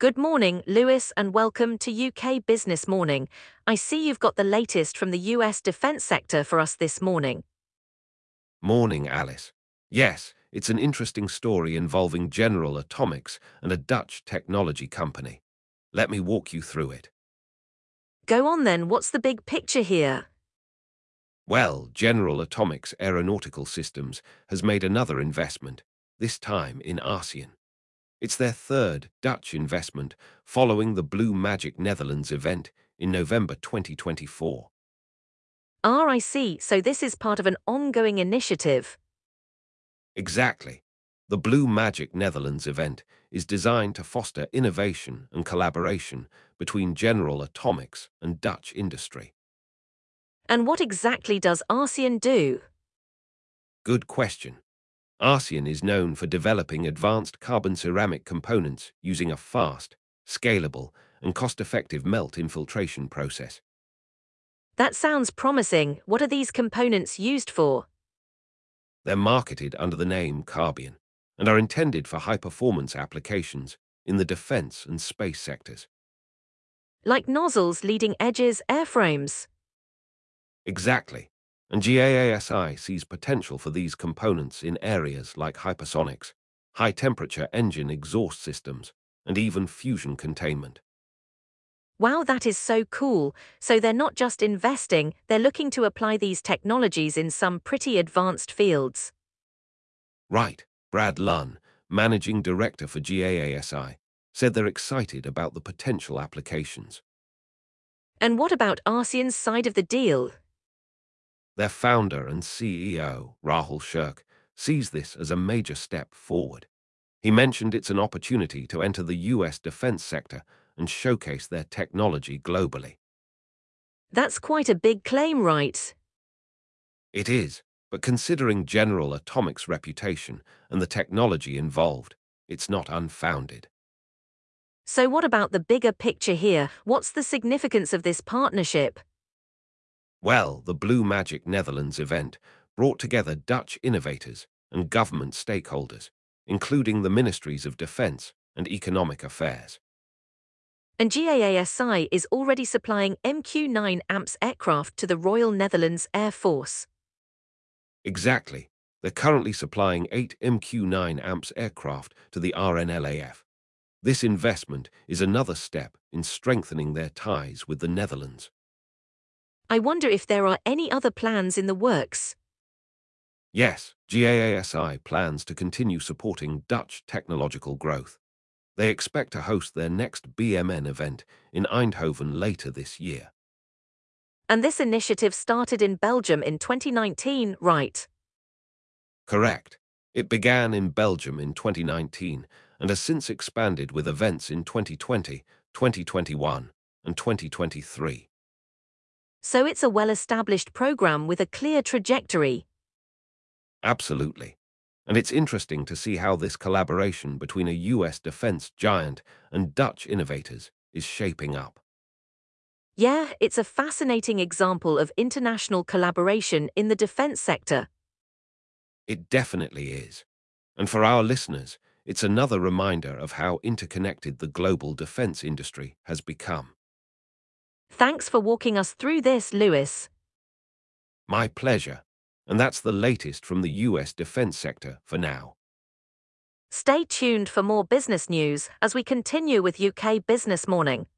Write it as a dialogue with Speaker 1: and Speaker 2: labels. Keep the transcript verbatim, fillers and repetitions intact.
Speaker 1: Good morning, Lewis, and welcome to U K Business Morning. I see you've got the latest from the U S defense sector for us this morning.
Speaker 2: Morning, Alice. Yes, it's an interesting story involving General Atomics and a Dutch technology company. Let me walk you through it.
Speaker 1: Go on then, what's the big picture here?
Speaker 2: Well, General Atomics Aeronautical Systems has made another investment, this time in ASEAN. It's their third Dutch investment following the Blue Magic Netherlands event in November twenty twenty-four.
Speaker 1: Ah, I see, so this is part of an ongoing initiative.
Speaker 2: Exactly. The Blue Magic Netherlands event is designed to foster innovation and collaboration between General Atomics and Dutch industry.
Speaker 1: And what exactly does ASEAN do?
Speaker 2: Good question. ASEAN is known for developing advanced carbon ceramic components using a fast, scalable, and cost-effective melt infiltration process.
Speaker 1: That sounds promising. What are these components used for?
Speaker 2: They're marketed under the name Carbion and are intended for high-performance applications in the defense and space sectors.
Speaker 1: Like nozzles, leading edges, airframes.
Speaker 2: Exactly. And GAASI sees potential for these components in areas like hypersonics, high-temperature engine exhaust systems, and even fusion containment.
Speaker 1: Wow, that is so cool. So they're not just investing, they're looking to apply these technologies in some pretty advanced fields.
Speaker 2: Right, Brad Lunn, managing director for GAASI, said they're excited about the potential applications.
Speaker 1: And what about ASEAN's side of the deal?
Speaker 2: Their founder and C E O, Rahul Shirk, sees this as a major step forward. He mentioned it's an opportunity to enter the U S defense sector and showcase their technology globally.
Speaker 1: That's quite a big claim, right?
Speaker 2: It is, but considering General Atomics' reputation and the technology involved, it's not unfounded.
Speaker 1: So what about the bigger picture here? What's the significance of this partnership?
Speaker 2: Well, the Blue Magic Netherlands event brought together Dutch innovators and government stakeholders, including the Ministries of Defense and Economic Affairs.
Speaker 1: And GAASI is already supplying M Q nine A M P S aircraft to the Royal Netherlands Air Force.
Speaker 2: Exactly. They're currently supplying eight M Q nine A M P S aircraft to the R N L A F. This investment is another step in strengthening their ties with the Netherlands.
Speaker 1: I wonder if there are any other plans in the works.
Speaker 2: Yes, GAASI plans to continue supporting Dutch technological growth. They expect to host their next B M N event in Eindhoven later this year.
Speaker 1: And this initiative started in Belgium in twenty nineteen, right?
Speaker 2: Correct. It began in Belgium in twenty nineteen and has since expanded with events in twenty twenty, twenty twenty-one, and twenty twenty-three.
Speaker 1: So it's a well-established program with a clear trajectory.
Speaker 2: Absolutely. And it's interesting to see how this collaboration between a U S defense giant and Dutch innovators is shaping up.
Speaker 1: Yeah, it's a fascinating example of international collaboration in the defense sector.
Speaker 2: It definitely is. And for our listeners, it's another reminder of how interconnected the global defense industry has become.
Speaker 1: Thanks for walking us through this, Lewis.
Speaker 2: My pleasure. And that's the latest from the U S defense sector for now.
Speaker 1: Stay tuned for more business news as we continue with U K Business Morning.